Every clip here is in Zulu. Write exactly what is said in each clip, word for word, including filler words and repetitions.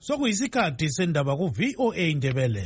Sokuyisikhathi sendaba ku V O A Ndebele.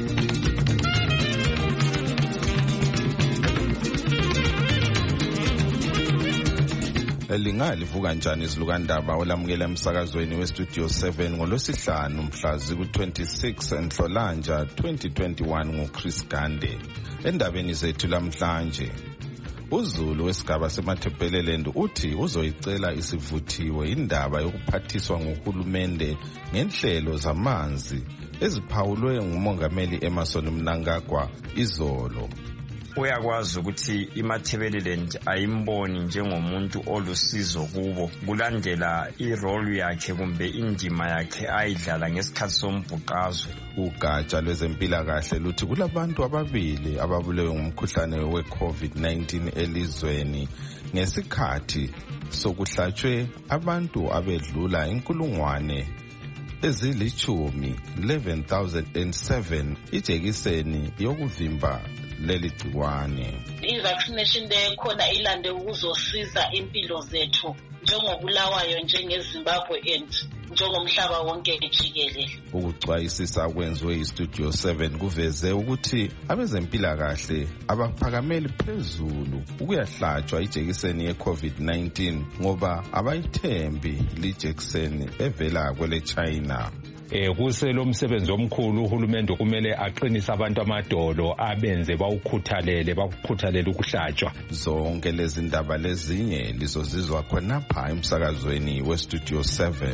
Lingalivuka njani izilukandaba olamukela emsakazweni westudio seven ngolwesihlanu mhla ziku-twenty-six Nhlolanja twenty twenty-one nguChris Gande. Endabeni zethu lamhlanje, uZulu wesigaba seMatabeleland uthi uzoyicela isivuthiwe indaba yokuphathiswa nguhulumende ngenhlelo zamanzi eziphawulwe ngumongameli Emmerson Mnangagwa izolo. Uyakwazi ukuthi iMatabeleland ayimboni njengomuntu olusizo kubo kulandela irole yakhe kumbe indima yakhe ayidlala ngesikhathi sombhuqazwe. Ugatsha lwezempilakahle luthi kulabantu ababili ababulewe ngumkhuhlane we-COVID nineteen elizweni ngesikhathi sokuhlatshwe abantu abedlula inkulungwane ezilichumi eleven thousand seven ijekiseni yokuvimba leli gciwane. I-vaccination lekhona ilande ukuzosiza impilo zethu njengobulawayo njengeZimbabwe and njengomhlaba wonke jikelele. Ukucwayisisa kwenziwe iStudio seven kuveze ukuthi abezempilakahle abaphakameli phezulu ukuyahlatshwa ijekiseni ye-COVID nineteen ngoba abayithembi lijekiseni evela kwele China. Eh kuselo umsebenzi omkhulu uhulumende kumele aqinise abantu amadolo abenze bawukhuthalele bakukhuthalele ukuhlatshwa. Zonke lezi ndaba lezinye lizozizwa khonapha emsakazweni weStudio seven.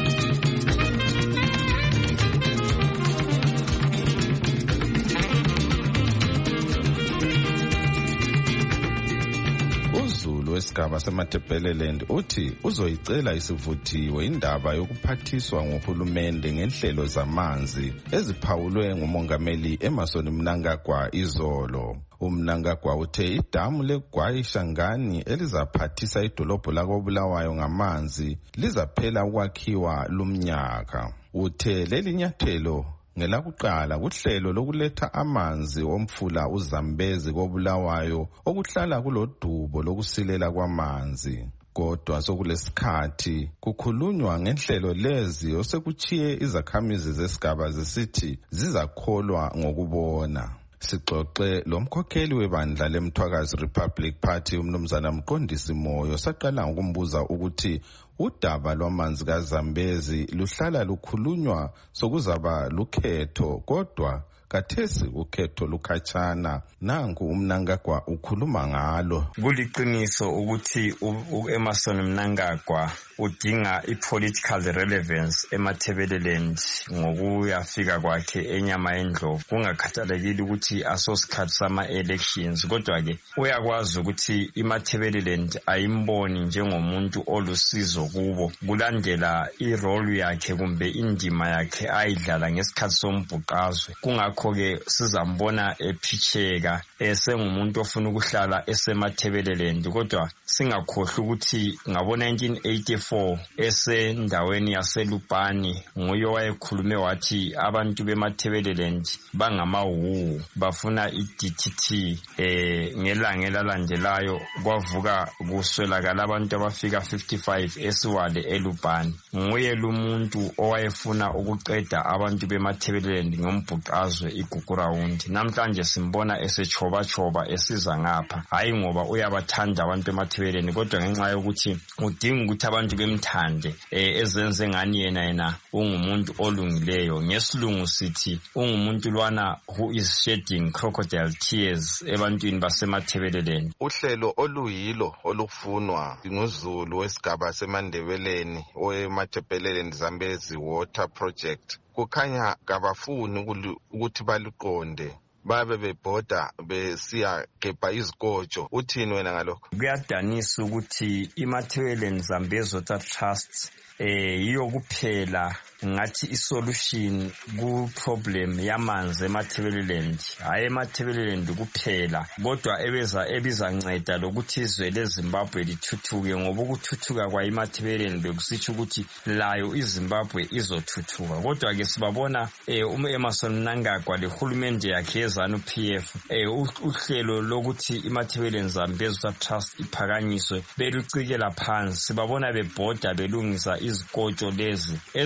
Wesigaba seMatabeleland uthi uzoyicela isivuthiwe indaba yokuphathiswa nguhulumende ngenhlelo zamanzi eziphawulwe ngumongameli Emmerson Mnangagwa izolo. UMnangagwa uthe idamu leGwayi Shangani elizaphathisa idolobho lakoBulawayo ngamanzi lizaphela ukwakhiwa lumnyaka. Uthe leli nyathelo ngelakuqala kuhlelo lokuletha amanzi omfula uZambezi koBulawayo okuhlala kulodubo lokusilela kwamanzi. Kodwa sokulesikhathi kukhulunywa ngenhlelo lezi osekuchiye izakhamizi zesigaba zesithi zizakholwa ngokubona. Sixoxe lomkhokheli webandla leMthwakazi Republic Party umnumzana Mqondisi Moyo saqala ukumbuza ukuthi udaba lwamanzi kaZambezi luhlala lukhulunywa sokuzaba lukhetho kodwa kathesi ukhetho lukhatshana. Nangu uMnangagwa ukhuluma ngalo. Kuliqiniso ukuthi uEmmerson Mnangagwa udinga ipolitical relevance eMatabeleland ngokuyafika kwakhe enyama endlovu kungakhathalekile ukuthi asosikhathi sama-elections. Kodwa-ke uyakwazi ukuthi iMatabeleland ayimboni njengomuntu olusizo kubo kulandela irole yakhe kumbe indima yakhe ayidlala ngesikhathi sombhuqazwe. Kungakho-ke sizambona ephitheka esengumuntu ofuna ukuhlala eseMatabeleland. Kodwa singakhohlwa ukuthi ngabo nineteen eighty-four esendaweni yaseLupani nguye wayekhulume wathi abantu beMatabeleland bangamawu bafuna i-D T T. eh ngelanga elalandelayo kwavuka kuswelakala abantu abafika fifty-five esiwale eLupani. Nguye lumuntu owayefuna ukuqeda abantu beMatabeleland ngombhuqazwe igugurawundi. Namhlanje simbona esechoba choba esiza ngapha, hayi ngoba uyabathanda abantu beMatabeleland kodwa ngenxa yokuthi udinga ukuthi abantu bemthande eh ezenze ngani yena yena ungumuntu olungileyo. Ngesilungu sithi ungumuntu lwana who is shedding crocodile tears ebantwini baseMatabeleland. Uhlelo oluyilo olufunwa nguZulu wesigaba seMandebeleni oweMatabeleland Zambezi Water Project kukhanya kabafuni ukuthi baluqonde babe bebhoda besiya gebha izikotsho. Uthini wena ngalokho? Kuyadanisa ukuthi iMatabeleland Zambezi Water Trust eh yiyo kuphela ngathi isolution ku problem yamanzi eMatabeleland, hayi eMatabeleland kuphela kodwa ebeza ebizanceda lokuthi izwe leZimbabwe lithuthuke, ngoba ukuthuthuka kwa iMatabeleland bekusitsho ukuthi layo iZimbabwe izothuthuka. Kodwa ke sibabona eh uEmmerson Mnangagwa lehulumende yakhe yeZANU P F eh uhlelo lokuthi iMatabeleland Zambezi Water Trust iphakanyiswe belucikela phansi. Sibabona bebhoda belungisa izikotsho lezi ezingaso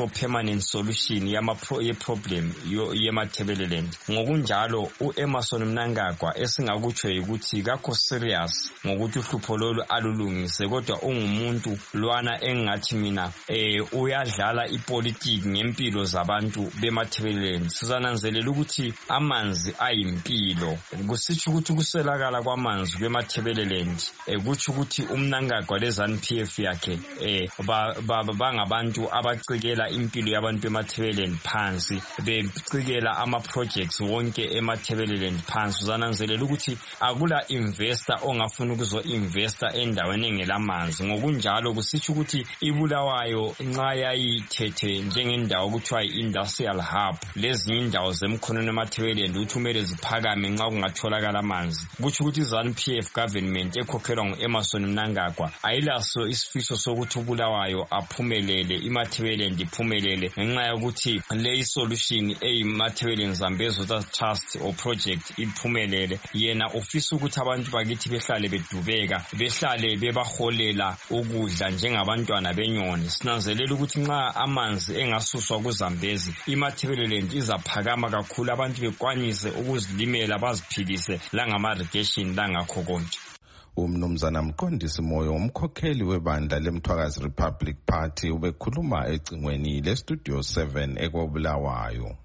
for permanent solution yama ye problem yemathebeleland. Ngokunjalo uEmmerson Mnangagwa esingakutsho ukuthi kakho serious ngokuthi uhlupho lolu alulungise, kodwa ungumuntu lwana engathi mina eh uyadlala ipolitiki ngempilo zabantu bemathebeleland. Sizananzelela ukuthi amanzi ayimpilo, kusitsho ukuthi kuselakala kwamanzi kwemathebeleland ekuthi ukuthi uMnangagwa leZANU P F yakhe eh bangabantu abacikela impilo yabantu bemathebeleland phansi, becikela ama projects wonke emathebeleland phansi. Uzananzelela ukuthi akula investor ongafuna ukuzo investor endaweni engelamanzi. Ngokunjalo kusitsho ukuthi iBulawayo nxa yayithethe njengendawo okuthiwa i-industrial hub, lezi indawo zemkhonweni emathebeleland ukuthi kumele ziphakame nxa kungatholakala amanzi. Kutsho ukuthi iZANU P F government ekhokhelwa nguEmmerson Mnangagwa ayilaso isifiso sokuthi uBulawayo aphumelele, imathebeleland iphumelele, ngenxa yokuthi le solution eyimathebeleland Zambezi Trust or project iphumelele. Yena ufisa ukuthi abantu bakithi behlale bedubeka, behlale bebaholela ukudla njengabantwana benyoni. Sinanzelela ukuthi nxa amanzi engasuswa kuZambezi, imathebeleland izaphakama kakhulu, abantu bekwanise ukuzilimela baziphilise langama irrigation langakho konke. Umnumzana Mqondisi Moyo, umkhokheli webandla leMthwakazi Republic Party, ubekhuluma ecingweni leStudio seven eKobulawayo.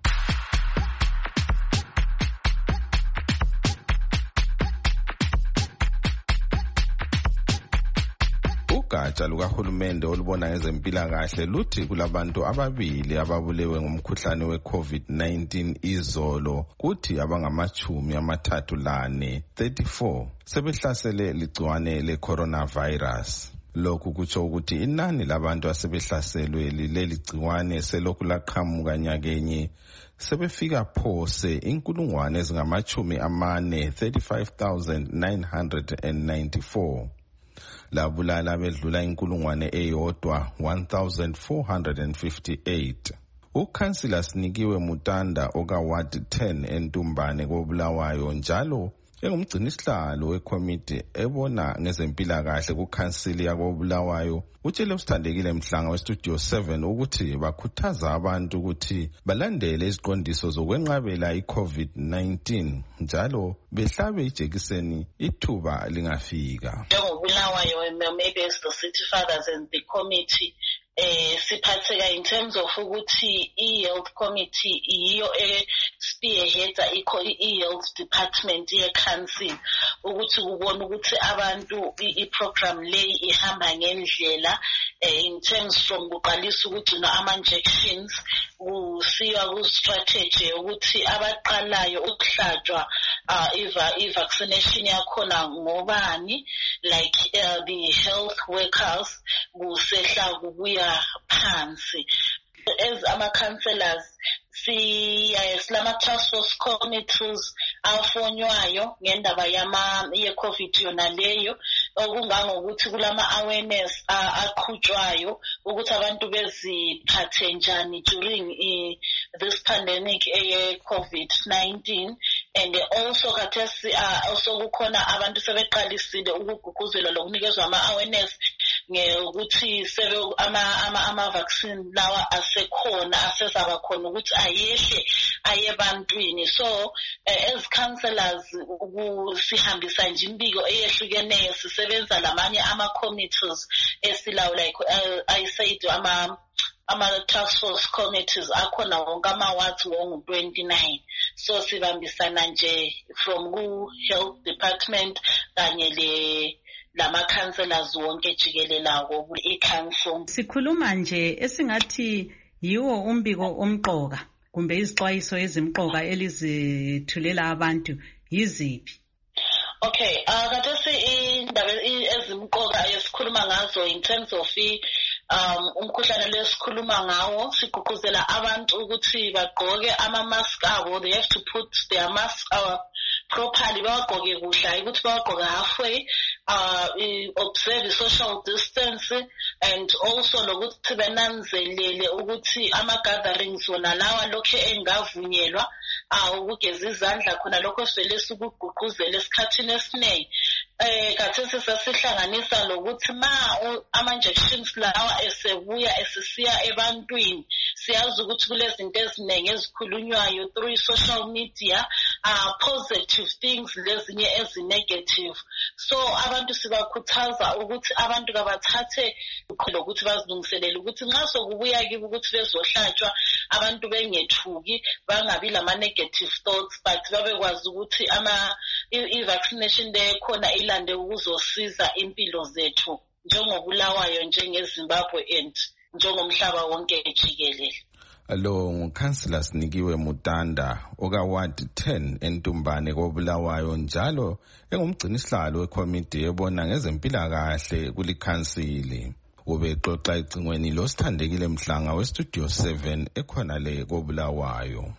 Ugatsha lukahulumende olubona ngezempilakahle luthi kulabantu ababili ababulewe ngumkhuhlane we-COVID nineteen izolo, kuthi abangamachumi amathathu lane thirty-four sebehlasele ligciwane le-coronavirus. Lokhu kutsho ukuthi inani labantu asebehlaselwe leli gciwane selokhu laqhamuka nyakenye sebefika phose inkulungwane ezingamachumi amane thirty-five thousand nine hundred ninety-four. Labulala bedlula inkulungwane eyodwa one thousand four hundred fifty-eight. Ukhansila Sinikiwe Mutanda oka Ward ten eNtumbane koBulawayo njalo engumgcinisihlalo wekomiti ebona ngezempilakahle kukhansili yakoBulawayo utshele usithandekile Mhlanga weStudio seven ukuthi bakhuthaza abantu ukuthi balandele iziqondiso zokwenqabela iCovid nineteen njalo behlabe ijekiseni ithuba lingafika. NjengoBulawayo, maybe as the city fathers and the committee eh siphatheka in terms of ukuthi i-health committee iyo e-spearheads i-health department ye-council ukuthi kubona ukuthi abantu i-program leyi ihamba ngendlela in terms from kuqalisa ukugcina ama-injections kusiya ku-strategy ukuthi abaqalayo ukuhlatshwa i-vaccination yakhona ngobani, like uh, the health workers kusehla kubuya phansi. As ama-councillors silama task force committees afonywayo ngendaba yama ye-COVID yona leyo, okungangokuthi kulama awareness aqhutshwayo ukuthi abantu beziphathe njani during this pandemic ye-COVID nineteen. And also khathesi also kukhona abantu sebeqalisile ukugqugquzela lokunikezwa ama-awareness ngokuthi sebe ama vaccine lawa asekhona asezaba khona ukuthi ayehle ayebantwini. So as councillors sihambisa nje impiko eyehlukeneyo, sisebenza lamanye ama-committees esilawo, like uh, I said ama ama-task force committees akhona wonke ama-wards wonke twenty-nine. So sibambisana nje from ku-health department kanye le lama-councillors wonke jikelelako i-council. Sikhuluma nje esingathi yiwo umbiko omqoka kumbe izixwayiso ezimqoka elizithulela abantu yiziphi? Okay, uh, khathesi indaba ezimqoka esikhuluma ngazo in terms of um umkhuhlane lesikhuluma ngawo, sigqugquzela abantu ukuthi bagqoke ama-mask abo. They have to put their mask uh, properly, bawagqoke kuhle, ukuthi bawagqoke halfway, uh, observe social distance, and also lokuthi benanzelele ukuthi ama-gatherings wona lawa lokhu engavunyelwa uh, ukugeza izandla khona lokho sivele sikugqugquzela esikhathini esiningi. Eh khathesi sesihlanganisa lokuthi ma ama-injections lawa esebuya esisiya ebantwini siyazi ukuthi kulezinto eziningi ezikhulunywayo through social media, uh, positive things lezinye ezi-negative. So abantu sibakhuthaza ukuthi abantu kabathathe ukuthi bazilungiselele ukuthi nxa sokubuya kibo ukuthi bezohlatshwa abantu bengethuki bangabi lama-negative thoughts, but babekwazi ukuthi ama i-vaccination le khona ilande ukuzosiza impilo zethu njengobulawayo njengeZimbabwe and njengomhlaba wonke jikelele. Lo ngukhansila Sinikiwe Mutanda oka-Ward ten eNtumbane koBulawayo njalo engumgcinisihlalo wekomiti ebona ngezempilakahle kulikhansili. Ubexoxa ecingweni loSithandekile Mhlanga weStudio seven ekhona le koBulawayo.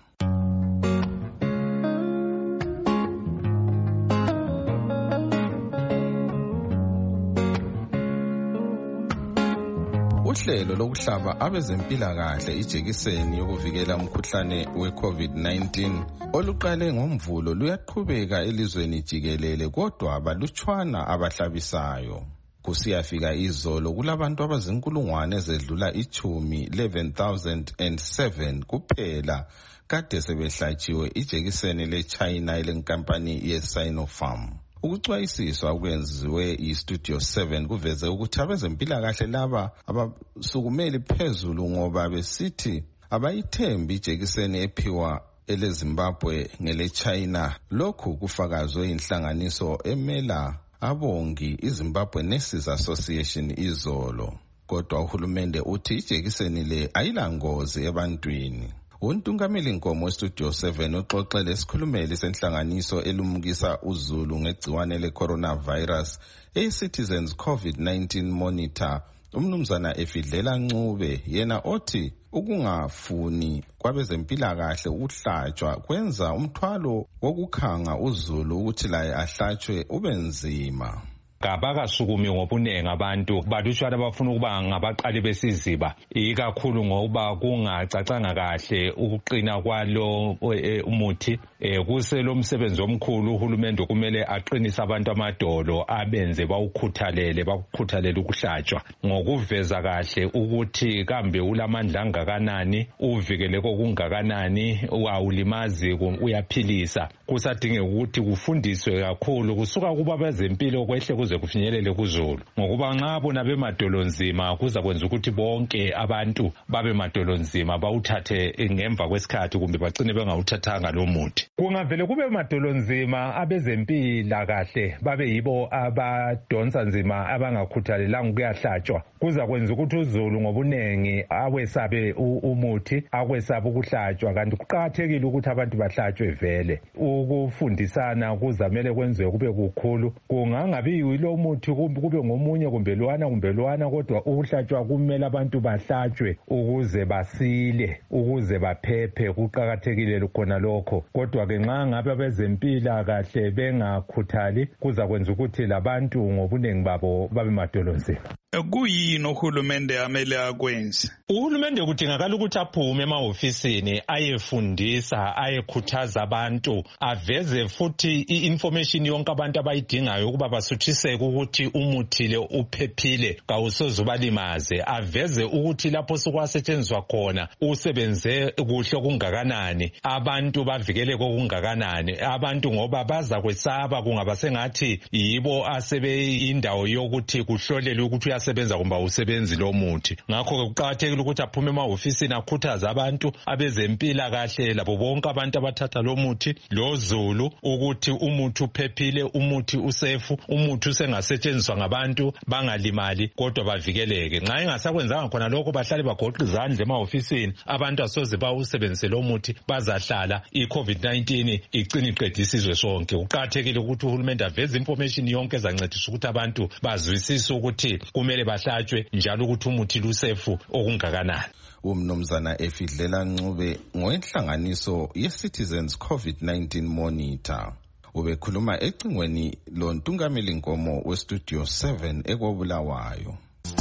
Uhlelo lokuhlaba abezempilakahle ijekiseni yokuvikela umkhuhlane we-COVID nineteen oluqale ngoMvulo luyaqhubeka elizweni jikelele kodwa balutshwana abahlabisayo. Kusiyafika izolo kulabantu abazinkulungwane ezedlula ichumi eleven thousand seven kuphela kade sebehlatshiwe ijekiseni leChina elenkampani yeSinopharm. Ukucwayisiswa okwenziwe iStudio seven kuveze ukuthi abezempilakahle laba abasukumeli phezulu ngoba besithi abayithembi ijekiseni ephiwa eleZimbabwe ngeleChina. Lokhu kufakazwe inhlanganiso emela abongi iZimbabwe Nurses Association izolo. Kodwa uhulumende uthi ijekiseni le ayilangozi ebantwini. Untungameli Nkomo weStudio seven uxoxele isikhulumeli senhlanganiso elumukisa uzulu ngegciwane le-coronavirus e-Citizens COVID nineteen Monitor, umnumzana Efidlela Ncube, yena othi ukungafuni kwabezempilakahle ukuhlatshwa kwenza umthwalo wokukhanga uzulu ukuthi laye ahlatshwe ubenzima. Kabakasukumi ngobunengi abantu balutshwana bafuna ukuba ngabaqali besiziba ikakhulu ngoba kungacacanga kahle ukuqina kwalo umuthi. Kuselo umsebenzi omkhulu uhulumende kumele aqinise abantu amadolo abenze bawukhuthalele bakukhuthalele ukuhlatshwa ngokuveza kahle ukuthi kambe ulamandla angakanani, uvikele kokungakanani, awulimazi, uyaphilisa. Kusadingeka ukuthi kufundiswe kakhulu kusuka kuba bezempilo kwehle kuze kufinyelele kuzulu, ngokuba nxa bona bemadolo nzima kuza kwenza ukuthi bonke abantu babe madolo nzima bawuthathe ngemva kwesikhathi kumbe bagcine bengawuthathanga lo muthi. Kungavele kube madolo nzima abezempilakahle babe yibo abadonsa nzima abangakhuthalelanga ukuyahlatshwa, kuza kwenza ukuthi uzulu ngobunengi awesabe umuthi, awesabe ukuhlatshwa. Kanti kuqakathekile ukuthi abantu bahlatshwe vele. Ukufundisana kuzamele kwenziwe kube kukhulu, kungangabi yilo muthi kube ngomunye kumbe lwana kumbe lwana, kodwa ukuhlatshwa kumele abantu bahlatshwe ukuze basile, ukuze baphephe. Kuqakathekile khona lokho, kodwa ke nxa ngabe abezempilakahle bengakhuthali kuza kwenza ukuthi labantu ngobunengi babo babe madolo nzima. Kuyini uhulumende amele akwenze? Uhulumende kudingakala ukuthi aphume emahofisini ayefundisa, ayekhuthaza abantu, aveze futhi i-information yonke abantu abayidingayo ukuba basuthiseke ukuthi umuthi le uphephile kawusoze ubalimaze. Aveze ukuthi lapho sokwasetshenziswa khona usebenze kuhle okungakanani, abantu bavikele kokungakanani. Abantu ngoba baza kwesaba kungaba sengathi yibo asebeyindawo yokuthi kuhlolele ukuthi uyasebenza kumbe usebenzi lo muthi. Ngakho kuqakathekile ukuthi aphume emahofisini akhuthaza abantu abezempilakahle labo bonke abantu abathatha lo muthi lo zulu ukuthi umuthi uphephile, umuthi usefu, umuthi usengasetshenziswa ngabantu bangalimali kodwa bavikeleke. Nxa engasakwenzanga khona lokho bahlale bagoqa izandla emahofisini, abantu asoze bawusebenzise lo muthi bazahlala i-COVID nineteen igcina iqeda isizwe sonke. Kuqakathekile ukuthi uhulumende aveze information yonke ezancedisa ukuthi abantu bazwisise ukuthi kumele bahlatshwe njalo ukuthi umuthi lusefu okungakanani. Umnumzana Efidlela Ncube ngoenhlanganiso ye-Citizens COVID nineteen Monitor ubekhuluma ecingweni lo Ntungameli Nkomo weStudio seven ekoBulawayo.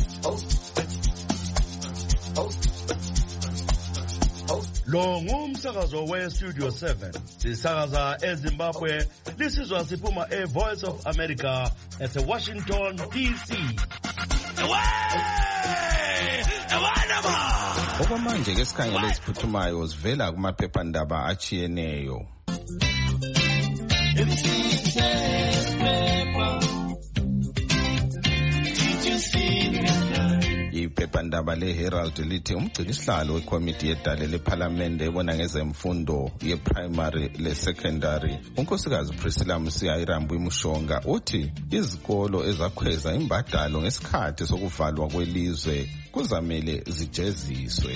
Lo ngumsakazo weStudio seven sisakaza eZimbabwe, lisizwa siphuma eVoice of America eseWashington D C. Away! Away! Okwamanje ke sikhangele eziphuthumayo zivela kumaphephandaba achiyeneyo. Iphephandaba le-Herald lithi umgcinisihlalo wekomiti yedale lephalamende ebona ngezemfundo ye-primary le-secondary unkosikazi Priscilla Msiya-Irambu Mushonga uthi izikolo ezakhweza imbadalo ngesikhathi sokuvalwa kwelizwe kuzamele zijeziswe.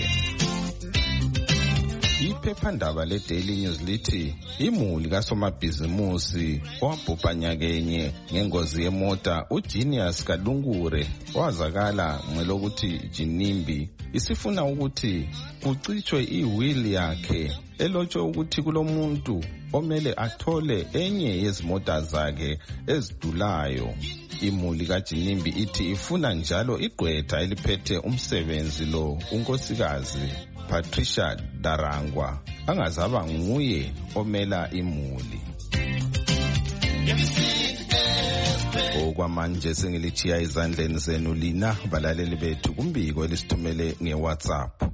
Iphephandaba le-Daily News lithi imuli kasomabhizimusi owabhubha nyakenye ngengozi yemota uGenius Kalungure wazakala ngelokuthi Jinimbi isifuna ukuthi kucitshwe iwheel yakhe elotshwe ukuthi kulomuntu omele athole enye yezimota zakhe ezidulayo. Imuli kaJinimbi ithi ifuna njalo igqwetha eliphethe umsebenzi lo unkosikazi Patricia Darangwa angazaba nguye omela imuli. Okwamanje sengilichiya izandleni zenu lina balaleli bethu kumbiko elisithumele ngeWhatsApp.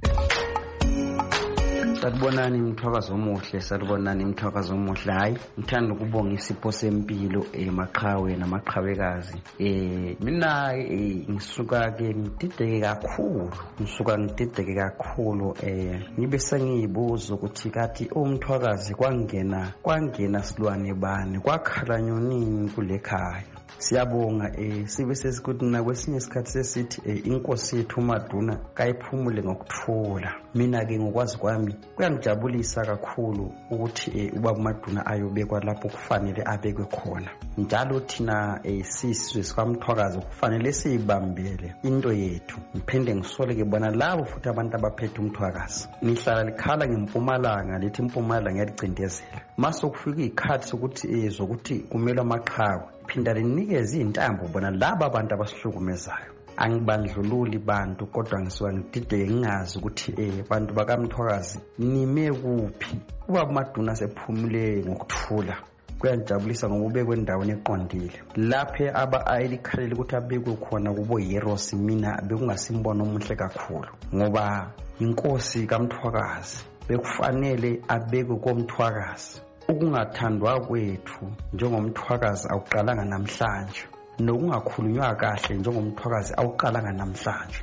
Sanibonani Mthwakazi omuhle, sanibonani Mthwakazi omuhle. Hayi, ngithanda ukubonga isipho sempilo emaqhawe namaqhawekazi. Eh mina ngisuka ke ngidideke kakhulu, ngisuka ngidideke kakhulu eh ngibe sengiyibuza ukuthi kathi uMthwakazi kwangena kwangena silwane bani kwakhala nyonini kulekhaya. Siyabonga eh sibe sesikuthi na kwesinye isikhathi sesithi inkosi yethu uMaduna kayiphumule ngokuthula. Mina ke ngokwazi kwami kuyangijabulisa kakhulu ukuthi ubaba uMaduna ayobekwa lapho kufanele abekwe khona. Njalo thina sisizwe sikaMthwakazi kufanele siyibambele into yethu. Ngiphinde ngisole ke bona labo futhi abantu abaphethe uMthwakazi. Nihlala likhala ngeMpumalanga lithi iMpumalanga yalicindezela. Mase kufika ikhathi sokuthi zokuthi kumele amaqhawe phinda linikeze intambo bona laba abantu abasihlukumezayo. Angibandlululi bantu kodwa ngisuka ngidideke ngingazi ukuthi eh bantu bakaMthwakazi nime kuphi. Ubaba uMaduna sephumule ngokuthula. Kuyajabulisa ngokubekwe endaweni eqondile. Laphe aba ayilikhalele ukuthi abekwe khona kubo heroes mina bekungasimbono omuhle kakhulu. Ngoba inkosi kaMthwakazi bekufanele abekwe koMthwakazi. Ukungathandwa kwethu njengomthwakazi awuqalanga namhlanje nokungakhulunywa kahle njengomthwakazi awuqalanga namhlanje.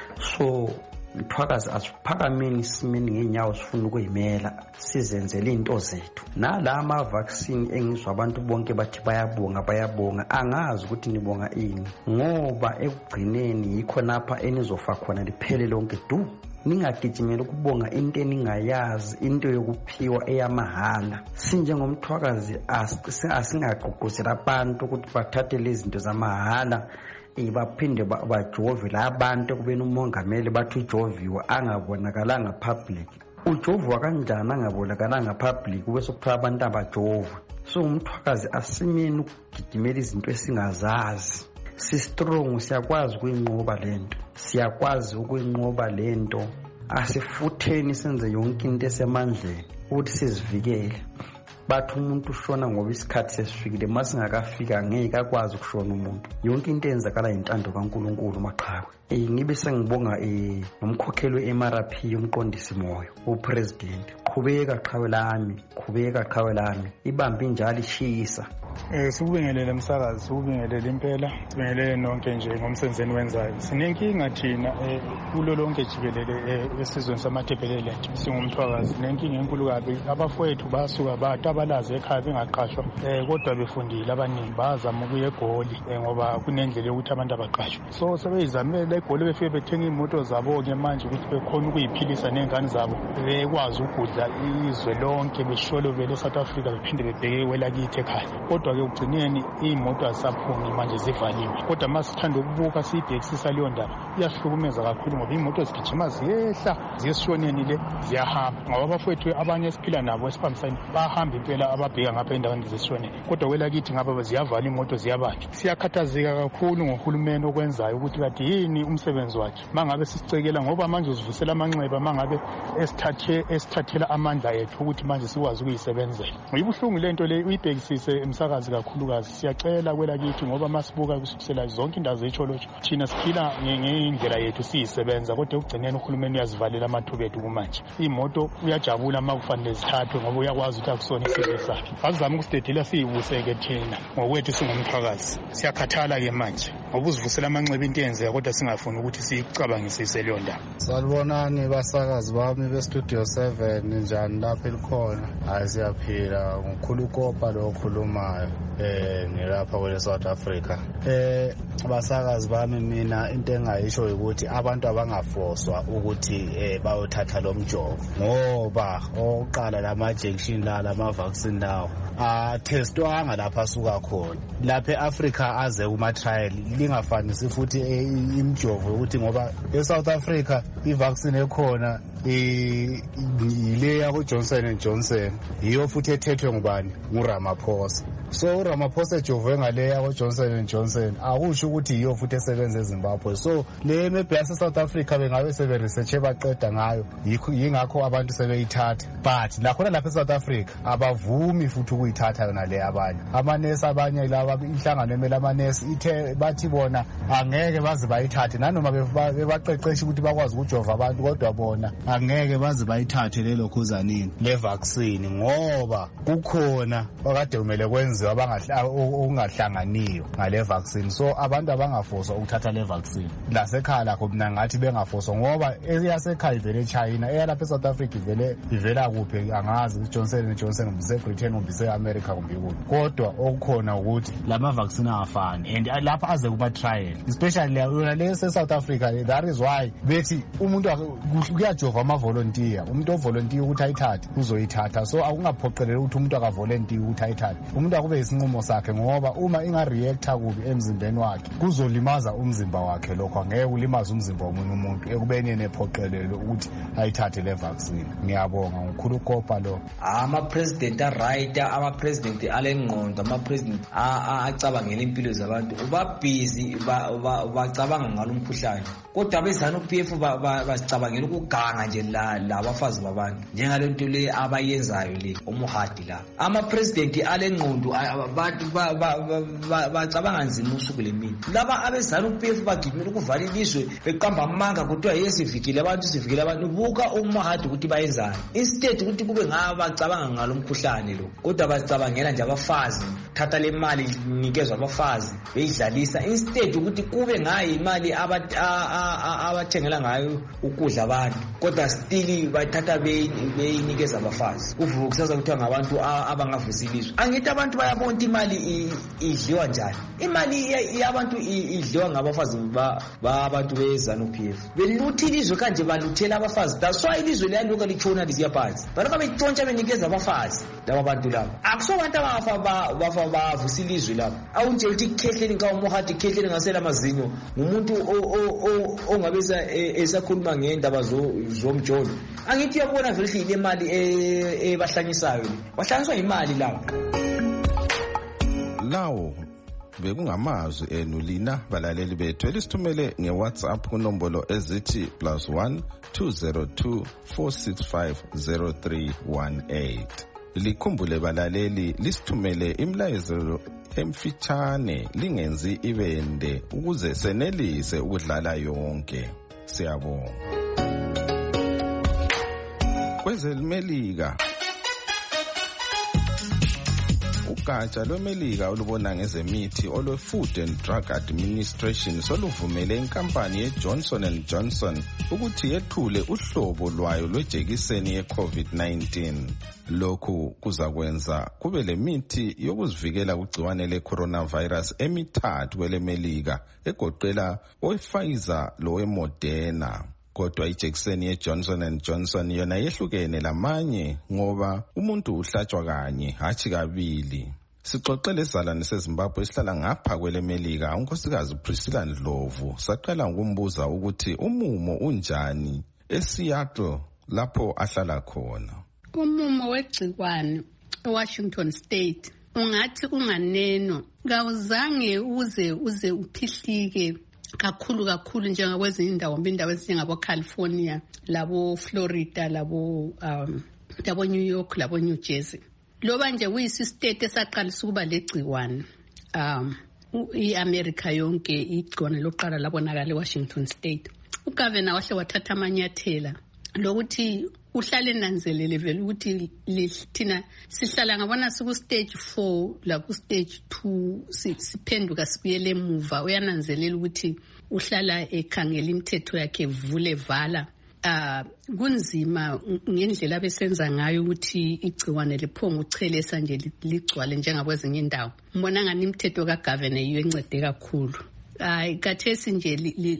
So Mthwakazi asiphakameni simeni ngenyawo sifuna ukuyimela sizenzele into zethu. Nala ama vaccine engizwa abantu bonke bathi bayabonga bayabonga angazi ukuthi nibonga ini ngoba ekugcineni yikho napha enizofa khona liphele lonke du. Ningagijimela ukubonga into eningayazi into yokuphiwa eyamahala. Sinjengomthwakazi asingagqugquzela abantu ukuthi bathathe lezi zinto zamahala baphinde bajove la abantu kubena umongameli bathi ujoviwe angabonakalanga public. Ujoviwa kanjani angabonakalanga public bese kuthiwa abantu abajove. So umthwakazi asimeni ukugijimela izinto esingazazi. Si strong siyakwazi ukuyinqoba lento. Siyakwazi ukuyinqoba lento. Asifutheni senze yonke into esemandleni ukuthi sizivikele. Bathi umuntu ushona ngoba isikhathi sesifikile masingakafika ngeke akwazi ukushona umuntu. Yonke into eyenzakala intando kaNkuluNkulu maqhawe. Eh ngibe sengibonga eh nomkhokheli we-M R P umqondisi moyo upresident. Qhubeka qhawe lami, qhubeka qhawe lami. Ibambe njalo ishisa. Eh sikubingelele umsakazi, sikubingelele impela, sibingelele nonke nje ngomsenzeni wenzayo. Sinenkinga thina eh kulo lonke jikelele esizweni samaThebelele singumthwakazi. Sinenkinga enkulu kabi abafowethu basuka batabalaze ekhaya bengaqashwa eh kodwa befundile abaningi bazama ukuya eGoli ngoba kunendlela yokuthi abantu abaqashwe. So sebeyizamela eGoli befike bethenga imoto zabo ke manje ukuthi bekhona ukuyiphilisa nengane zabo bekwazi ukudla izwe lonke besholo vele eSouth Africa bephinde bebheke kwelakithi ekhaya. Kodwa ke ugcineni imoto asaphumi manje zivaliwe. Kodwa masithanda ukubuka sibhekisisa leyo ndaba iyahlukumeza kakhulu ngoba imoto zigijima ziyehla ziyeshoneni le ziyahamba. Ngoba abafowethu abanye esiphila nabo esibambisana bahamba impela ababheka ngapha endaweni zesishoneni. Kodwa kwelakithi ngapha ziyavala imoto ziyabanjwa. Siyakhathazeka kakhulu ngohulumeni okwenzayo ukuthi kade yini umsebenzi wakhe. Mangabe sisicekela ngoba manje uzivusela amanxeba mangabe esithathe esithathela siyabeka amandla ethu ukuthi manje sikwazi ukuyisebenzela. Uyibuhlungu lento le uyibhekisise emsakazi kakhulukazi. Siyacela kwelakithi ngoba masibuka kusukela zonke indawo zecholotsho thina siphila ngendlela yethu siyisebenza, kodwa ukugcineni uhulumeni uyazivalela amathuba ethu kumanje. Imoto uyajabula uma kufanele zithathwe ngoba uyakwazi ukuthi akusona isizwe sakhe. Azizame ukusidedela siyibuseke thina ngokwethu singumthwakazi. Siyakhathala ke manje ngoba uzivusela amanxeba into yenzeka kodwa singafuni ukuthi siyicabangisise leyo ndaba. Salibonani basakazi bami be-Studio seven njani lapha elikhona. Hayi siyaphila ngukhulu kopa lo okhulumayo eh ngilapha kwele South Africa. Eh basakazi bami mina into engayisho ukuthi abantu abangafoswa ukuthi eh bayothatha lo mjovo ngoba oqala lama-injection la lama-vaccine lawo atestwanga lapha asuka khona. Lapha eAfrica aze kuma-trial lingafanisi futhi imjovo ukuthi ngoba eSouth Africa i-vaccine ekhona ile yako Johnson and Johnson yiyo futhi ethethwe ngubani nguRamaphosa. So uRamaphosa ejove ngale yako Johnson and Johnson akusho ukuthi yiyo futhi esebenza eZimbabwe. So le maybe yase South Africa bengabe sebe research baqeda ngayo yingakho abantu sebeyithatha, but lakhona lapha eSouth Africa abavumi futhi ukuyithatha yona le abanye amanesi abanye laba inhlangano emela amanesi ithe bathi bona angeke baze bayithathe nanoma bebaqeqesha ukuthi bakwazi ukujova abantu, kodwa bona angeke baze bayithathe lelo khuzanini le vaccine ngoba kukhona okade kumele kwenziwe okungahlanganiyo ngale vaccine. So abantu abangafoswa ukuthatha le vaccine lasekhaya lakho mina ngathi bengafoswa ngoba eyasekhaya ivele eChina, eyalapha eSouth Africa ivele ivela kuphi angazi. Johnson and Johnson umbise Britain umbise America kumbi kuphi, kodwa okukhona ukuthi lama vaccine afani and lapha aze kuma trial especially yona le South Africa. That is why bethi umuntu kuyajova ama volunteer, umuntu ovolunteer ukuthi ayithathe uzoyithatha. So akungaphoqelele ukuthi umuntu akavolunteer ukuthi ayithathe, umuntu akube isinqumo sakhe ngoba uma inga reacta kubi emzimbeni wakhe kuzolimaza umzimba wakhe, lokho angeke ulimaza umzimba womunye umuntu ekubeni yena ephoqelele ukuthi ayithathe le vaccine. Ngiyabonga ngukhulu kopa lo. Ama president a right, ama president alengqondo, ama president acabangela impilo zabantu uba busy bacabanga ngalo umkhuhlane, kodwa bezana uP F basicabangela ukuganga nje la labafazi babantu njengalento le abayenzayo le umuhadi la. Ama president alengqondo abantu bacabanga nzima usuku lemini. Laba abezana uP F bagijimela ukuvala ilizwe beqamba amanga kuthiwa yesivikile abantu sivikile abantu. Buka umuhadi ukuthi bayenzani instead ukuthi kube ngaba bacabanga ngalo umkhuhlane lo, kodwa basicabangela nje abafazi. Thatha le mali nikezwe abafazi beyidlalisa instead ukuthi kube ngayi imali abathengela ngayo ukudla abantu, kodwa still bathatha beyinikeza abafazi. Uvuka kusaza kuthiwa ngabantu abangavusa ilizwe. Angithi abantu bayabona imali idliwa njani. Imali yabantu idliwa ngabafazi babantu bezana uP F. Beluthi ilizwe kanje baluthela abafazi. That's why ilizwe liyanuka litshona liziyaphansi. Balaka betshontsha benikeza abafazi laba bantu laba. Akuso abantu abafa bafa bavusa ilizwe laba. Awunje uthi khehleni ka umuhadi khehleni ngasela amazinyo umuntu ongabeza esakhuluma ngendaba zomjolo. Angithi uyabona vele ile mali ebahlanyisayo bahlanyiswa imali lapho. Lawo bekungamazwi enu lina balaleli bethu elisithumele ngeWhatsApp kunombolo ezithi plus one two zero two four six five zero three one eight. Likhumbule balaleli lisithumele imlayezo emfitshane lingenzi ibende ukuze senelise ukudlala yonke. Siyabonga. Kwezemelika ugatsha lwemelika olubona ngezemithi olwe Food and Drug Administration soluvumele inkampani yeJohnson and Johnson ukuthi yethule uhlobo lwayo lwejekiseni ye-COVID nineteen. Lokhu kuzakwenza kube lemithi yokuzivikela kugciwane le-coronavirus emithathu kwelemelika egoqela owe-Pfizer lowe-Moderna. Kodwa ijekiseni yeJohnson and Johnson yona yehlukene lamanye ngoba umuntu uhlatshwa kanye hathi kabili. Sixoxele izalwane seZimbabwe esihlala ngapha kwelemelika unkosikazi Priscilla Ndlovu saqala ngokumbuza ukuthi umumo unjani eSeattle lapho ahlala khona. Umumo wegcikwane eWashington State ungathi kunganeno kawuzange uze uze uphihlike kakhulu kakhulu njengakwezinye indawo indawo ezinjengabo California labo Florida labo um labo New York labo New Jersey. Loba nje kuyisi state esaqalisa ukuba legciwane um iAmerica yonke igcone loqala labonakala eWashington State. Ugovernor wahle wathatha amanyathela lokuthi uhlale nanzelele vele ukuthi lithina sihlala ngabona siku stage four la ku stage two siphenduka sibuyele emuva. Uyananzelela ukuthi uhlala ekhangela imithetho yakhe vule vala. Ah kunzima ngendlela besenza ngayo ukuthi igciwane liphonga uchelesa nje ligcwale njengabwezinye indawo. Mbona ngani imithetho kagovernor yiyo encede kakhulu. Hayi kathesi nje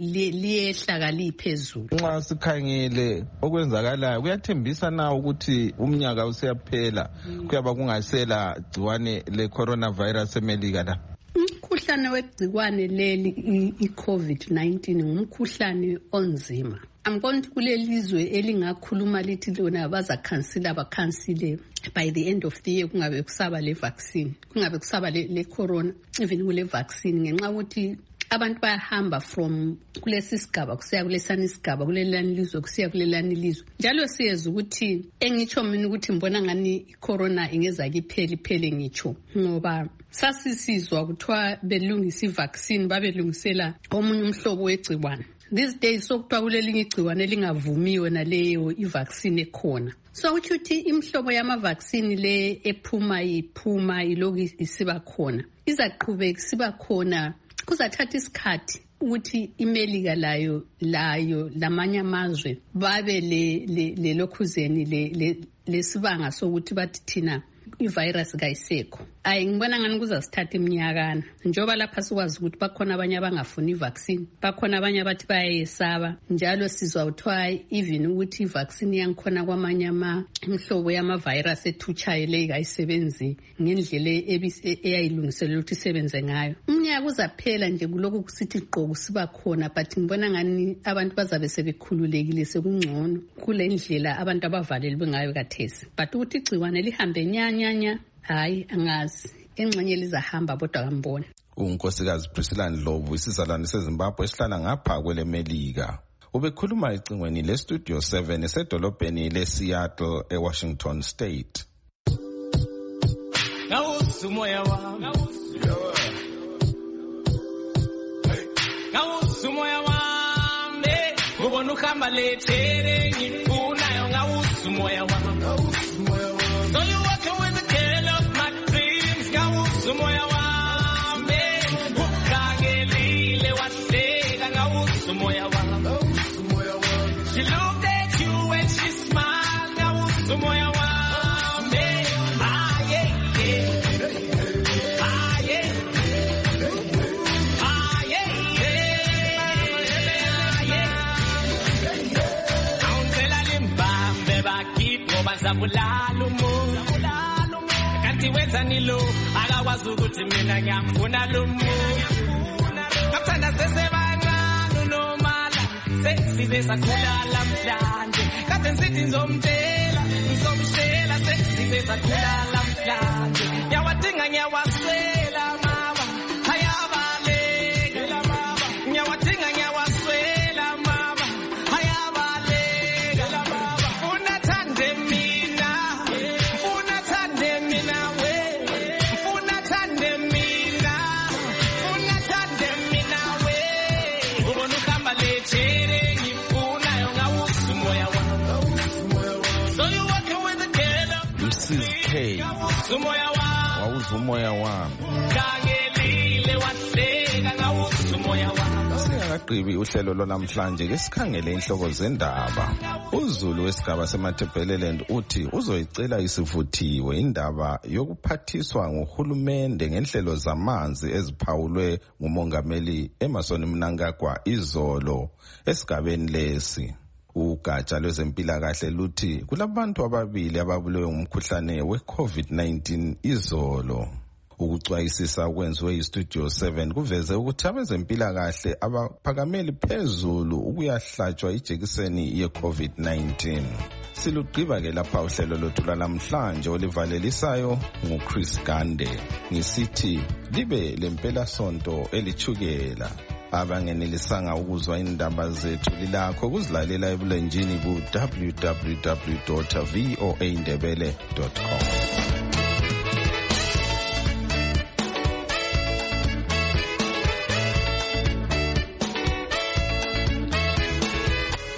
liyehla kaliphezulu. Nxa sikhangele okwenzakalayo kuyathembisa na ukuthi umnyaka useyaphela kuyaba kungasela gciwane le coronavirus emelika la. Umkhuhlane wegciwane leli iCovid nineteen ngumkhuhlane onzima. Angibona kulelizwe elingakhuluma lithi lona baza cancel abakhansile by the end of the year kungabe kusaba le vaccine kungabe kusaba le corona even kule vaccine ngenxa ukuthi abantu bayahamba from kulesi sigaba kusiya kulesani isigaba kulelani lizwe kusiya kulelani lizwe. Njalo siyeza ukuthi engitsho mina ukuthi mbona ngani icorona ingeza kipheli phele ngitsho ngoba sasisizwa kuthiwa belungisa ivaccine babelungisela omunye umhlobo wegciwane. These days sokuthiwa kulelinye igciwane lingavumiwe naleyo ivaccine ekhona. So ukuthi imhlobo yama vaccine le ephuma iphuma iloku isiba khona izaqhubeka siba khona. Kuzathatha isikhathi ukuthi imelika layo layo lamanye amazwe babe le le lokhuzeni le lesibanga sokuthi bathi thina ivirus kayisekho. Ayi ngibona ngani kuzasithatha iminyakana njoba lapha sikwazi ukuthi bakhona abanye abangafuni ivaccine bakhona abanye abathi bayayesaba njalo sizwa uthiwa even ukuthi ivaccine yangikhona kwamanye ama imhlobo yama virus ethuchayo le kayisebenzi ngendlela eyayilungiselwe ukuthi isebenze ngayo. Umnyaka uzaphela nje kuloko kusithi gqoko siba khona but ngibona ngani abantu bazabe sebekhululekile sekungcono kule ndlela abantu abavalelwe ngayo kathesi but ukuthi igciwane lihambe nyanyanya hayi angazi engxenye lizahamba bodwa kambona. Unkosikazi Priscilla Ndlovu isizalwane seZimbabwe esihlala ngapha kwele Melika ubekhuluma ecingweni le Studio seven esedolobheni le Seattle eWashington State. Ngawusu moya wami ngawusu moya wami ubona uhamba lethere ngifuna ngawusu moya wami ngawusu moya wami so you walk with the girl of my dreams ngawusu moya wami ukhangelile wahleka ngawusu moya wami ngawusu moya wami she looked at you and she smiled ngawusu moya wami ah yeah yeah ah yeah ah yeah yeah awuntela limbambe bakithi ngoba zabulala umuntu kanti wenzani lo akakwazi ukuthi mina ngiyamfuna lo muntu ngathanda sesebancane unomala sesize sakhula lamhlanje kade ngithi ngizomtshela ngizomshela sesize sakhula lamhlanje ngiyawadinga ngiyawaswela mama hayabaleka mama ngiyawadinga ngiyawaswela mama hayabaleka mama unathande mina unathande mina we unathande mina unathande mina we ubona uhamba lethere ngifuna ngawusu moya wami so you walking with the girl Missus K umoya wami wawuza umoya wami kangelile wahleka ngawusu moya wami. Singakagqibi uhlelo lwanamhlanje ke sikhangele inhloko zendaba. uZulu wesigaba seMatabeleland uthi uzoyicela isivuthiwe indaba yokuphathiswa ngohulumende ngenhlelo zamanzi eziphawulwe ngumongameli Emmerson Mnangagwa izolo esigabeni lesi. Ugatsha lwezempilakahle luthi kulabantu ababili ababulewe ngumkhuhlane we-COVID nineteen izolo. Ukucwayisisa okwenziwe iStudio seven kuveze ukuthi abezempilakahle abaphakameli phezulu ukuyahlatshwa ijekiseni ye-COVID nineteen. Silugqiba ke lapha uhlelo lwethu lwanamhlanje olivalelisayo nguChris Gande ngisithi libe lempela sonto elichukela. abangenelisanga ukuzwa indaba zethu lilakho ukuzilalela ebulenjini ku w w w dot v o a ndebele dot com.